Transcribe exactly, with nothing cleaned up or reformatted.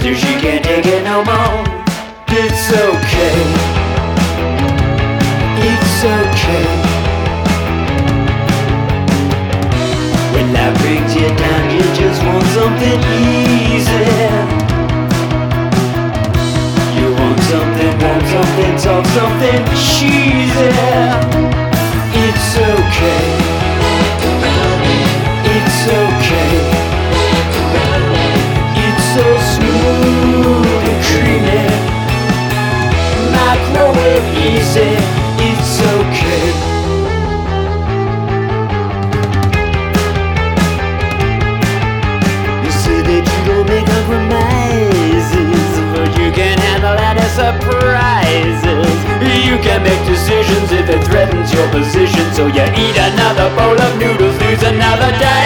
till she can't take it no more. It's okay, it's okay. When life brings you down, you just want something easy. You want something, want something, talk something cheesy. It's okay, it's okay. It's so smooth and creamy, microwave easy. It's okay. You say that you don't make compromises, but you can handle any surprises. You can make decisions if it threatens your position, so you eat another bowl of noodles, lose another day.